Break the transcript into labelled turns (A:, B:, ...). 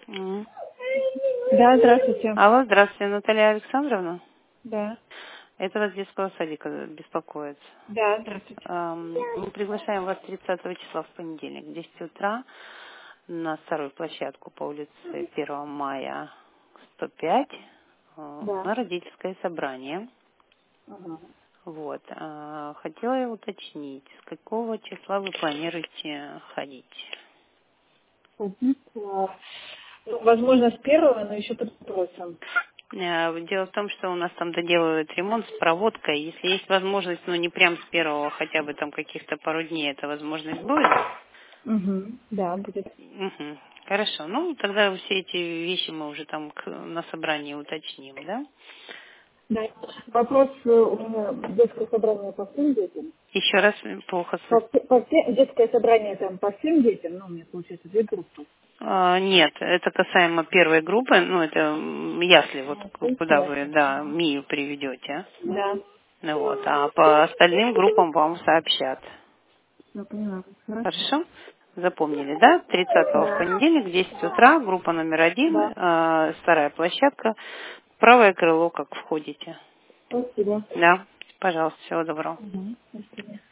A: Мгм.
B: Да, здравствуйте.
A: Алло, здравствуйте, Наталья Александровна.
B: Да.
A: Это вас детского садика беспокоит.
B: Да, здравствуйте.
A: Мы приглашаем вас 30 числа в понедельник в 10 утра на старую площадку по улице 1 мая 105
B: Да.
A: на родительское собрание.
B: Ага.
A: Вот. Хотела я уточнить, с какого числа вы планируете ходить?
B: Ходить, возможно, с первого, но еще под вопросом.
A: Дело в том, что у нас там доделывают ремонт с проводкой. Если есть возможность, ну не прям с первого, хотя бы там каких-то пару дней, эта возможность будет?
B: Угу. Да, будет.
A: Мгм. Хорошо. Ну, тогда все эти вещи мы уже там на собрании уточним, да?
B: Да. Вопрос у меня детское собрание по всем детям.
A: Еще раз плохо
B: Детское собрание там по всем детям, ну, у меня получается две группы.
A: Нет, это касаемо первой группы, ну, это ясли, вот
B: То есть
A: куда вы,
B: ясно.
A: да, Мию приведете.
B: Да.
A: Ну вот, а по остальным группам вам сообщат.
B: Я поняла. Хорошо.
A: Хорошо? Запомнили, да? 30-го в
B: Да.
A: понедельник, в 10 утра, группа номер 1,
B: Да.
A: старая площадка, правое крыло, как входите.
B: Спасибо.
A: Да, пожалуйста, всего доброго.
B: Угу. До свидания.